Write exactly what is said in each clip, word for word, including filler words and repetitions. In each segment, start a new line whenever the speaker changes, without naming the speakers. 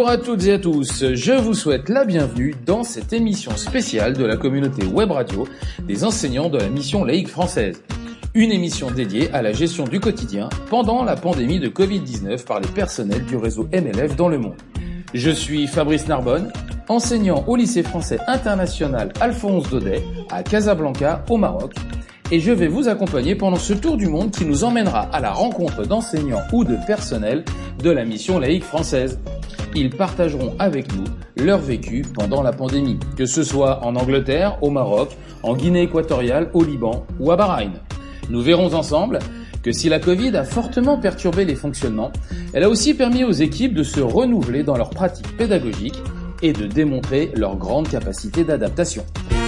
Bonjour à toutes et à tous, je vous souhaite la bienvenue dans cette émission spéciale de la communauté web radio des enseignants de la mission laïque française. Une émission dédiée à la gestion du quotidien pendant la pandémie de covid dix-neuf par les personnels du réseau M L F dans le monde. Je suis Fabrice Narbonne, enseignant au lycée français international Alphonse Daudet à Casablanca au Maroc, et je vais vous accompagner pendant ce tour du monde qui nous emmènera à la rencontre d'enseignants ou de personnels de la mission laïque française. Ils partageront avec nous leur vécu pendant la pandémie, que ce soit en Angleterre, au Maroc, en Guinée équatoriale, au Liban ou à Bahreïn. Nous verrons ensemble que si la Covid a fortement perturbé les fonctionnements, elle a aussi permis aux équipes de se renouveler dans leurs pratiques pédagogiques et de démontrer leur grande capacité d'adaptation.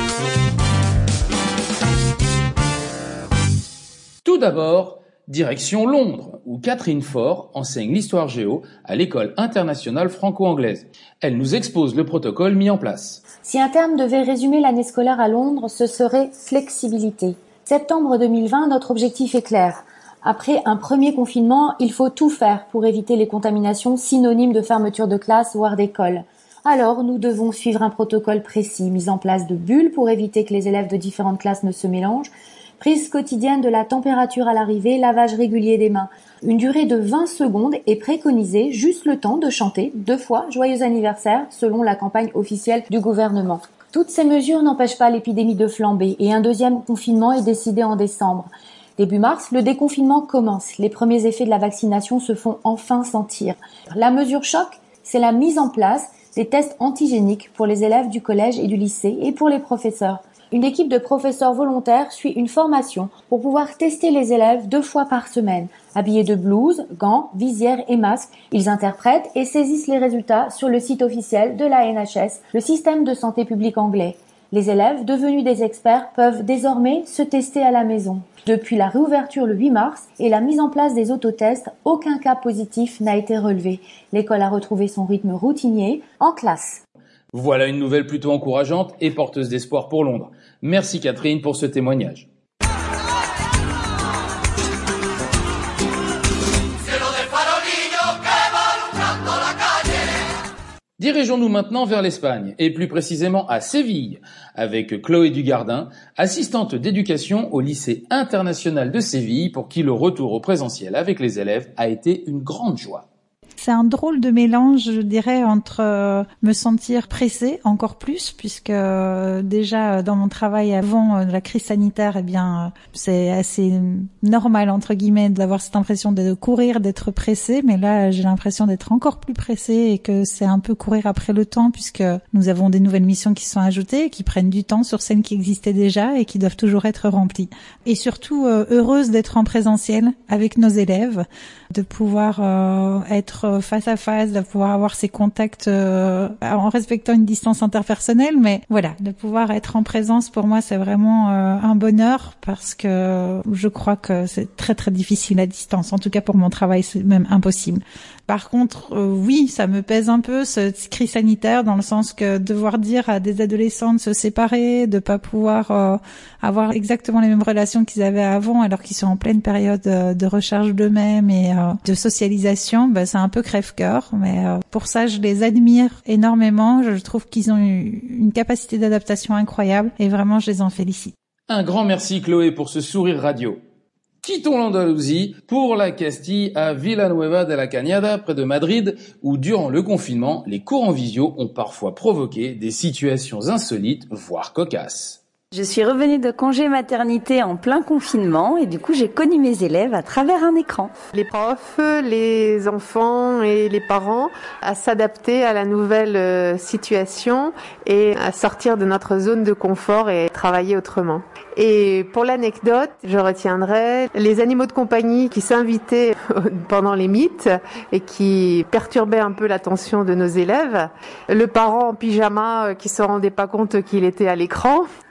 Tout d'abord, direction Londres, où Catherine Faure enseigne l'histoire géo à l'école internationale franco-anglaise. Elle nous expose le protocole mis en place.
Si un terme devait résumer l'année scolaire à Londres, ce serait flexibilité. Septembre deux mille vingt, notre objectif est clair. Après un premier confinement, il faut tout faire pour éviter les contaminations synonymes de fermeture de classe, voire d'école. Alors, nous devons suivre un protocole précis, mise en place de bulles pour éviter que les élèves de différentes classes ne se mélangent, prise quotidienne de la température à l'arrivée, lavage régulier des mains. Une durée de vingt secondes est préconisée, juste le temps de chanter deux fois « Joyeux anniversaire » selon la campagne officielle du gouvernement. Toutes ces mesures n'empêchent pas l'épidémie de flamber et un deuxième confinement est décidé en décembre. Début mars, le déconfinement commence. Les premiers effets de la vaccination se font enfin sentir. La mesure choc, c'est la mise en place des tests antigéniques pour les élèves du collège et du lycée et pour les professeurs. Une équipe de professeurs volontaires suit une formation pour pouvoir tester les élèves deux fois par semaine. Habillés de blouse, gants, visières et masques, ils interprètent et saisissent les résultats sur le site officiel de l'A N H S, le système de santé publique anglais. Les élèves, devenus des experts, peuvent désormais se tester à la maison. Depuis la réouverture le huit mars et la mise en place des autotests, aucun cas positif n'a été relevé. L'école a retrouvé son rythme routinier en classe.
Voilà une nouvelle plutôt encourageante et porteuse d'espoir pour Londres. Merci Catherine pour ce témoignage. Dirigeons-nous maintenant vers l'Espagne, et plus précisément à Séville, avec Chloé Dugardin, assistante d'éducation au lycée international de Séville, pour qui le retour au présentiel avec les élèves a été une grande joie.
C'est un drôle de mélange, je dirais, entre euh, me sentir pressée encore plus, puisque euh, déjà dans mon travail avant euh, la crise sanitaire, eh bien, euh, c'est assez normal entre guillemets d'avoir cette impression de courir, d'être pressée, mais là j'ai l'impression d'être encore plus pressée et que c'est un peu courir après le temps, puisque nous avons des nouvelles missions qui sont ajoutées, qui prennent du temps sur celles qui existaient déjà et qui doivent toujours être remplies. Et surtout euh, heureuse d'être en présentiel avec nos élèves, de pouvoir euh, être face à face, de pouvoir avoir ces contacts euh, en respectant une distance interpersonnelle, mais voilà, de pouvoir être en présence, pour moi, c'est vraiment euh, un bonheur, parce que je crois que c'est très très difficile à distance. En tout cas, pour mon travail, c'est même impossible. Par contre, euh, oui, ça me pèse un peu, cette crise sanitaire, dans le sens que devoir dire à des adolescents de se séparer, de pas pouvoir euh, avoir exactement les mêmes relations qu'ils avaient avant, alors qu'ils sont en pleine période euh, de recherche d'eux-mêmes et euh, de socialisation, bah, c'est un peu crève-cœur. Mais euh, pour ça, je les admire énormément. Je trouve qu'ils ont eu une capacité d'adaptation incroyable et vraiment, je les en félicite.
Un grand merci Chloé pour ce sourire radio. Quittons l'Andalousie pour la Castille à Villanueva de la Cañada, près de Madrid, où durant le confinement, les cours en visio ont parfois provoqué des situations insolites, voire cocasses.
Je suis revenue de congé maternité en plein confinement et du coup j'ai connu mes élèves à travers un écran.
Les profs, les enfants et les parents à s'adapter à la nouvelle situation et à sortir de notre zone de confort et travailler autrement. Et pour l'anecdote, je retiendrai les animaux de compagnie qui s'invitaient pendant les mythes et qui perturbaient un peu l'attention de nos élèves. Le parent en pyjama qui se rendait pas compte qu'il était à l'écran.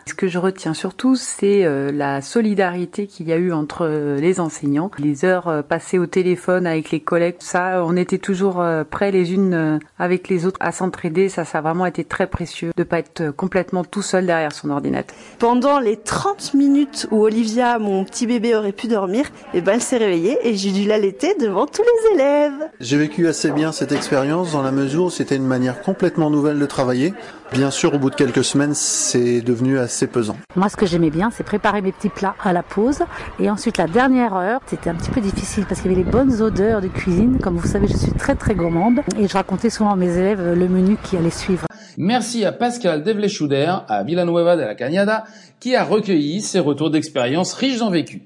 Ce que je retiens surtout, c'est euh, la solidarité qu'il y a eu entre euh, les enseignants. Les heures euh, passées au téléphone avec les collègues, ça, on était toujours euh, prêts les unes euh, avec les autres à s'entraider. Ça, ça a vraiment été très précieux de pas être euh, complètement tout seul derrière son ordinateur.
Pendant les trente minutes où Olivia, mon petit bébé, aurait pu dormir, eh ben, elle s'est réveillée et j'ai dû l'allaiter devant tous les élèves.
J'ai vécu assez bien cette expérience dans la mesure où c'était une manière complètement nouvelle de travailler. Bien sûr, au bout de quelques semaines, c'est devenu assez pesant.
Moi, ce que j'aimais bien, c'est préparer mes petits plats à la pause. Et ensuite, la dernière heure, c'était un petit peu difficile parce qu'il y avait les bonnes odeurs de cuisine. Comme vous savez, je suis très très gourmande. Et je racontais souvent à mes élèves le menu qui allait suivre.
Merci à Pascal Devlechuder, à Villanueva de la Cañada, qui a recueilli ses retours d'expérience riches en vécu.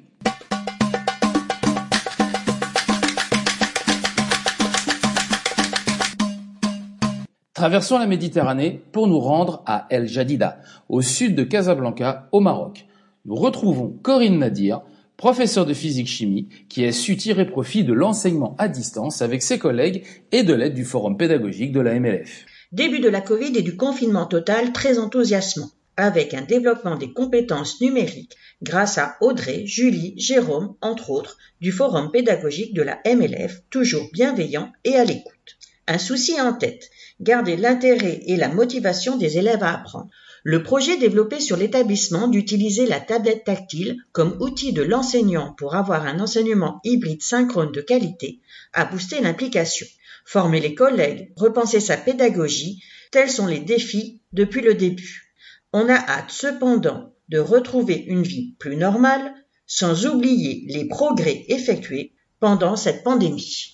Traversons la Méditerranée pour nous rendre à El Jadida, au sud de Casablanca, au Maroc. Nous retrouvons Corinne Nadir, professeure de physique-chimie, qui a su tirer profit de l'enseignement à distance avec ses collègues et de l'aide du forum pédagogique de la M L F.
Début de la Covid et du confinement total très enthousiasmant, avec un développement des compétences numériques grâce à Audrey, Julie, Jérôme, entre autres, du forum pédagogique de la M L F, toujours bienveillant et à l'écoute. Un souci en tête, garder l'intérêt et la motivation des élèves à apprendre. Le projet développé sur l'établissement d'utiliser la tablette tactile comme outil de l'enseignant pour avoir un enseignement hybride synchrone de qualité a boosté l'implication. Former les collègues, repenser sa pédagogie, tels sont les défis depuis le début. On a hâte cependant de retrouver une vie plus normale, sans oublier les progrès effectués pendant cette pandémie.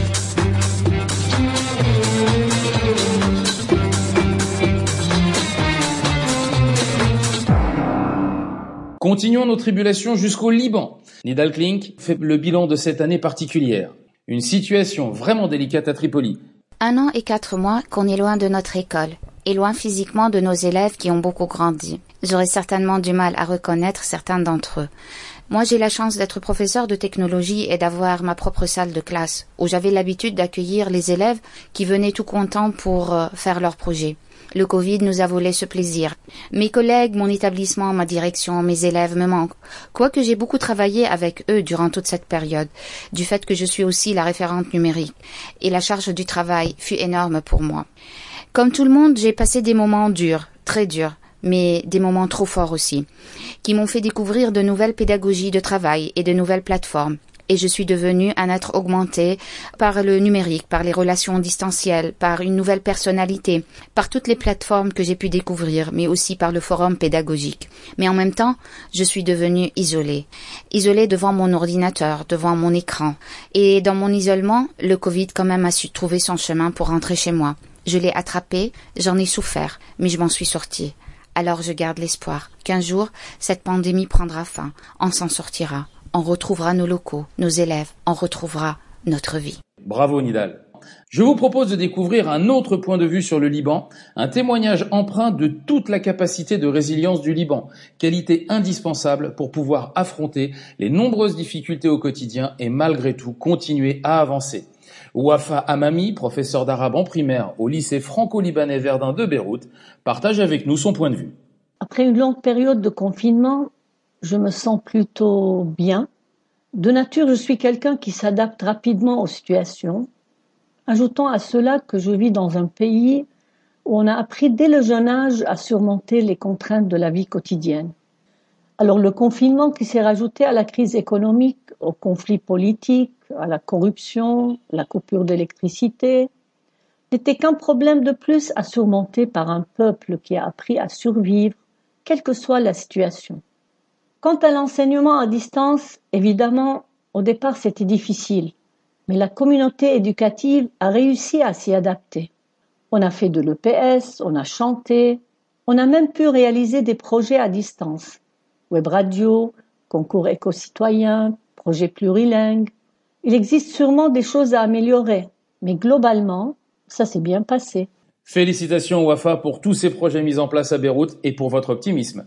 Continuons nos tribulations jusqu'au Liban. Nidal Klink fait le bilan de cette année particulière. Une situation vraiment délicate à Tripoli.
Un an et quatre mois qu'on est loin de notre école, et loin physiquement de nos élèves qui ont beaucoup grandi. J'aurais certainement du mal à reconnaître certains d'entre eux. Moi, j'ai la chance d'être professeur de technologie et d'avoir ma propre salle de classe, où j'avais l'habitude d'accueillir les élèves qui venaient tout contents pour euh, faire leurs projets. Le Covid nous a volé ce plaisir. Mes collègues, mon établissement, ma direction, mes élèves me manquent. Quoique j'ai beaucoup travaillé avec eux durant toute cette période, du fait que je suis aussi la référente numérique. Et la charge du travail fut énorme pour moi. Comme tout le monde, j'ai passé des moments durs, très durs, mais des moments trop forts aussi, qui m'ont fait découvrir de nouvelles pédagogies de travail et de nouvelles plateformes. Et je suis devenue un être augmenté par le numérique, par les relations distancielles, par une nouvelle personnalité, par toutes les plateformes que j'ai pu découvrir, mais aussi par le forum pédagogique. Mais en même temps, je suis devenue isolée. Isolée devant mon ordinateur, devant mon écran. Et dans mon isolement, le Covid quand même a su trouver son chemin pour rentrer chez moi. Je l'ai attrapé, j'en ai souffert, mais je m'en suis sortie. Alors je garde l'espoir qu'un jour, cette pandémie prendra fin, on s'en sortira. On retrouvera nos locaux, nos élèves, on retrouvera notre vie.
Bravo Nidal. Je vous propose de découvrir un autre point de vue sur le Liban, un témoignage empreint de toute la capacité de résilience du Liban, qualité indispensable pour pouvoir affronter les nombreuses difficultés au quotidien et malgré tout continuer à avancer. Wafa Amami, professeur d'arabe en primaire au lycée franco-libanais Verdun de Beyrouth, partage avec nous son point de vue.
Après une longue période de confinement, je me sens plutôt bien. De nature, je suis quelqu'un qui s'adapte rapidement aux situations. Ajoutons à cela que je vis dans un pays où on a appris dès le jeune âge à surmonter les contraintes de la vie quotidienne. Alors le confinement qui s'est rajouté à la crise économique, aux conflits politiques, à la corruption, la coupure d'électricité, n'était qu'un problème de plus à surmonter par un peuple qui a appris à survivre, quelle que soit la situation. Quant à l'enseignement à distance, évidemment, au départ c'était difficile, mais la communauté éducative a réussi à s'y adapter. On a fait de l'E P S, on a chanté, on a même pu réaliser des projets à distance. Web radio, concours éco-citoyen, projet plurilingue. Il existe sûrement des choses à améliorer, mais globalement, ça s'est bien passé.
Félicitations Wafa pour tous ces projets mis en place à Beyrouth et pour votre optimisme.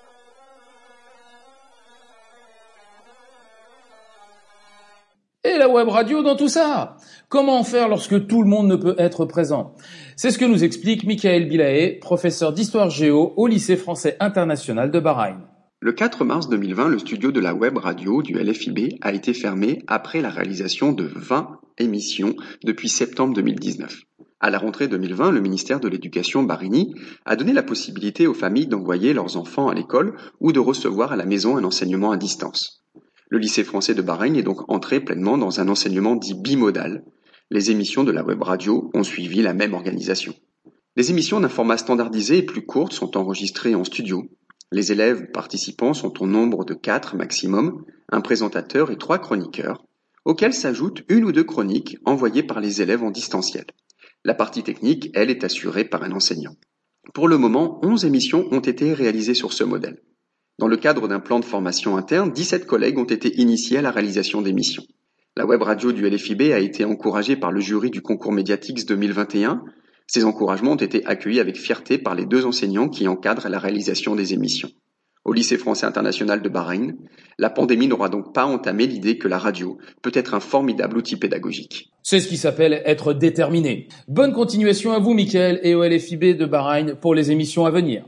Et la web radio dans tout ça? Comment faire lorsque tout le monde ne peut être présent? C'est ce que nous explique Michael Bilaé, professeur d'histoire géo au lycée français international de Bahreïn.
Le quatre mars deux mille vingt, le studio de la web radio du L F I B a été fermé après la réalisation de vingt émissions depuis septembre deux mille dix-neuf. À la rentrée deux mille vingt, le ministère de l'Éducation bahreïni a donné la possibilité aux familles d'envoyer leurs enfants à l'école ou de recevoir à la maison un enseignement à distance. Le lycée français de Bahreïn est donc entré pleinement dans un enseignement dit bimodal. Les émissions de la web radio ont suivi la même organisation. Les émissions d'un format standardisé et plus courtes sont enregistrées en studio. Les élèves participants sont au nombre de quatre maximum, un présentateur et trois chroniqueurs, auxquels s'ajoutent une ou deux chroniques envoyées par les élèves en distanciel. La partie technique, elle, est assurée par un enseignant. Pour le moment, onze émissions ont été réalisées sur ce modèle. Dans le cadre d'un plan de formation interne, dix-sept collègues ont été initiés à la réalisation d'émissions. La web radio du L F I B a été encouragée par le jury du concours Mediatix deux mille vingt et un. Ces encouragements ont été accueillis avec fierté par les deux enseignants qui encadrent la réalisation des émissions. Au lycée français international de Bahreïn, la pandémie n'aura donc pas entamé l'idée que la radio peut être un formidable outil pédagogique.
C'est ce qui s'appelle être déterminé. Bonne continuation à vous, Michael, et au L F I B de Bahreïn pour les émissions à venir.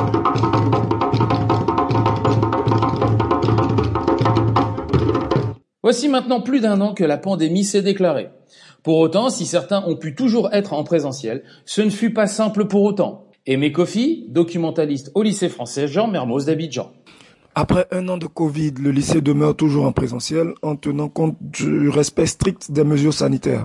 Voici maintenant plus d'un an que la pandémie s'est déclarée. Pour autant, si certains ont pu toujours être en présentiel, ce ne fut pas simple pour autant. Aimé Kofi, documentaliste au lycée français Jean Mermoz d'Abidjan.
Après un an de Covid, le lycée demeure toujours en présentiel en tenant compte du respect strict des mesures sanitaires.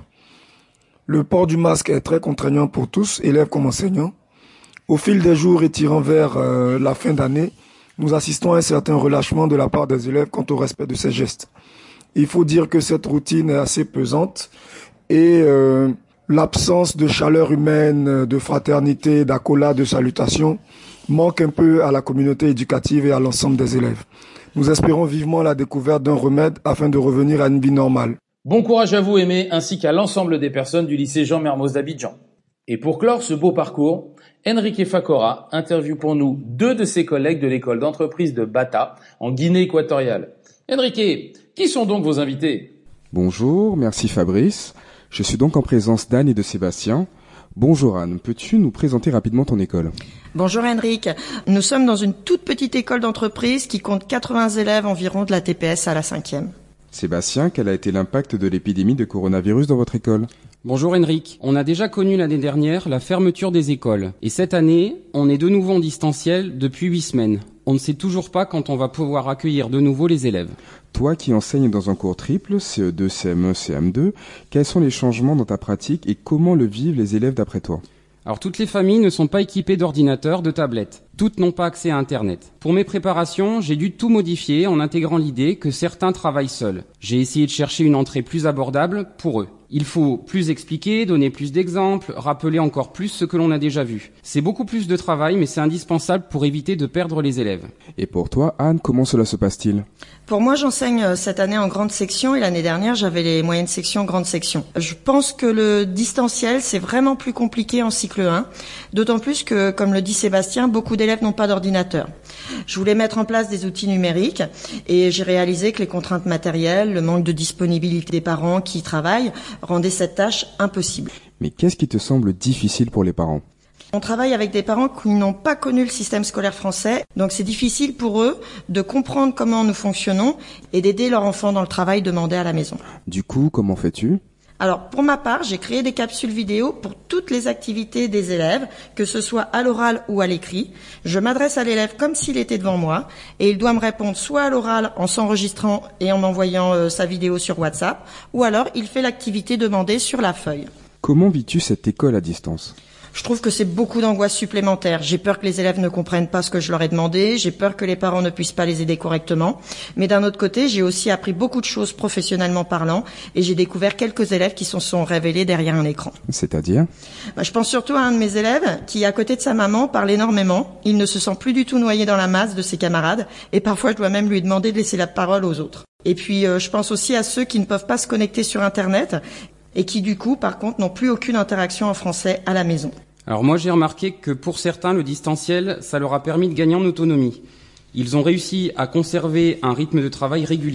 Le port du masque est très contraignant pour tous, élèves comme enseignants. Au fil des jours et tirant vers euh, la fin d'année, nous assistons à un certain relâchement de la part des élèves quant au respect de ces gestes. Il faut dire que cette routine est assez pesante et euh, l'absence de chaleur humaine, de fraternité, d'accolade, de salutation manque un peu à la communauté éducative et à l'ensemble des élèves. Nous espérons vivement la découverte d'un remède afin de revenir à une vie normale.
Bon courage à vous, Aimé, ainsi qu'à l'ensemble des personnes du lycée Jean Mermoz d'Abidjan. Et pour clore ce beau parcours, Enrique Facora interviewe pour nous deux de ses collègues de l'école d'entreprise de Bata, en Guinée équatoriale. Enrique, qui sont donc vos invités?
Bonjour, merci Fabrice. Je suis donc en présence d'Anne et de Sébastien. Bonjour Anne, peux-tu nous présenter rapidement ton école?
Bonjour Henrik, nous sommes dans une toute petite école d'entreprise qui compte quatre-vingts élèves environ de la T P S à la cinquième.
Sébastien, quel a été l'impact de l'épidémie de coronavirus dans votre école?
Bonjour Henrik, on a déjà connu l'année dernière la fermeture des écoles. Et cette année, on est de nouveau en distanciel depuis huit semaines. On ne sait toujours pas quand on va pouvoir accueillir de nouveau les élèves.
Toi qui enseignes dans un cours triple, C E deux, C M un, C M deux, quels sont les changements dans ta pratique et comment le vivent les élèves d'après toi?
Alors toutes les familles ne sont pas équipées d'ordinateurs, de tablettes. Toutes n'ont pas accès à Internet. Pour mes préparations, j'ai dû tout modifier en intégrant l'idée que certains travaillent seuls. J'ai essayé de chercher une entrée plus abordable pour eux. Il faut plus expliquer, donner plus d'exemples, rappeler encore plus ce que l'on a déjà vu. C'est beaucoup plus de travail, mais c'est indispensable pour éviter de perdre les élèves.
Et pour toi, Anne, comment cela se passe-t-il?
Pour moi, j'enseigne cette année en grande section et l'année dernière, j'avais les moyennes sections, grande section. Je pense que le distanciel, c'est vraiment plus compliqué en cycle un, d'autant plus que, comme le dit Sébastien, beaucoup d'élèves n'ont pas d'ordinateur. Je voulais mettre en place des outils numériques et j'ai réalisé que les contraintes matérielles, le manque de disponibilité des parents qui travaillent, rendaient cette tâche impossible.
Mais qu'est-ce qui te semble difficile pour les parents?
On travaille avec des parents qui n'ont pas connu le système scolaire français, donc c'est difficile pour eux de comprendre comment nous fonctionnons et d'aider leur enfant dans le travail demandé à la maison.
Du coup, comment fais-tu?
Alors, pour ma part, j'ai créé des capsules vidéo pour toutes les activités des élèves, que ce soit à l'oral ou à l'écrit. Je m'adresse à l'élève comme s'il était devant moi et il doit me répondre soit à l'oral en s'enregistrant et en m'envoyant euh, sa vidéo sur WhatsApp, ou alors il fait l'activité demandée sur la feuille.
Comment vis-tu cette école à distance?
Je trouve que c'est beaucoup d'angoisse supplémentaire. J'ai peur que les élèves ne comprennent pas ce que je leur ai demandé, j'ai peur que les parents ne puissent pas les aider correctement. Mais d'un autre côté, j'ai aussi appris beaucoup de choses professionnellement parlant et j'ai découvert quelques élèves qui se sont révélés derrière un écran.
C'est-à-dire?
Bah, je pense surtout à un de mes élèves qui, à côté de sa maman, parle énormément. Il ne se sent plus du tout noyé dans la masse de ses camarades et parfois je dois même lui demander de laisser la parole aux autres. Et puis, euh, je pense aussi à ceux qui ne peuvent pas se connecter sur Internet et qui, du coup, par contre, n'ont plus aucune interaction en français à la maison.
Alors moi j'ai remarqué que pour certains le distanciel ça leur a permis de gagner en autonomie. Ils ont réussi à conserver un rythme de travail régulier.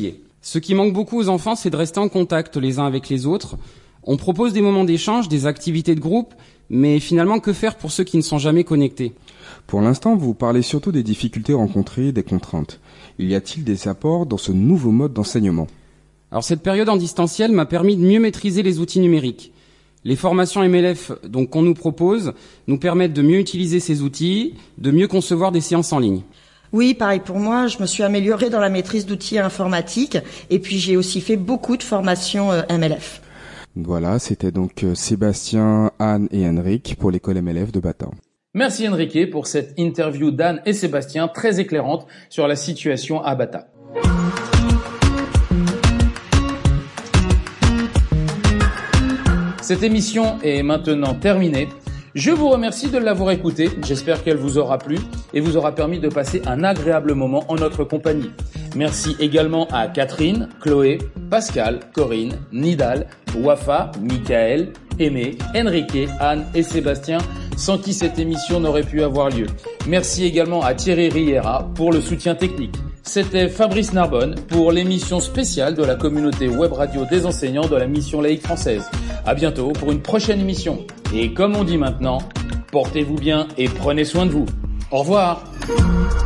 Ce qui manque beaucoup aux enfants, c'est de rester en contact les uns avec les autres. On propose des moments d'échange, des activités de groupe, mais finalement, que faire pour ceux qui ne sont jamais connectés ?
Pour l'instant, vous parlez surtout des difficultés rencontrées, des contraintes. Il y a-t-il des apports dans ce nouveau mode d'enseignement ?
Alors cette période en distanciel m'a permis de mieux maîtriser les outils numériques. Les formations M L F donc qu'on nous propose nous permettent de mieux utiliser ces outils, de mieux concevoir des séances en ligne.
Oui, pareil pour moi, je me suis améliorée dans la maîtrise d'outils informatiques et puis j'ai aussi fait beaucoup de formations euh, M L F.
Voilà, c'était donc Sébastien, Anne et Henrik pour l'école M L F de Bata.
Merci Enrique pour cette interview d'Anne et Sébastien très éclairante sur la situation à Bata. Cette émission est maintenant terminée. Je vous remercie de l'avoir écoutée. J'espère qu'elle vous aura plu et vous aura permis de passer un agréable moment en notre compagnie. Merci également à Catherine, Chloé, Pascal, Corinne, Nidal, Wafa, Michael, Aimé, Enrique, Anne et Sébastien, sans qui cette émission n'aurait pu avoir lieu. Merci également à Thierry Riera pour le soutien technique. C'était Fabrice Narbonne pour l'émission spéciale de la communauté web radio des enseignants de la mission laïque française. À bientôt pour une prochaine émission. Et comme on dit maintenant, portez-vous bien et prenez soin de vous. Au revoir.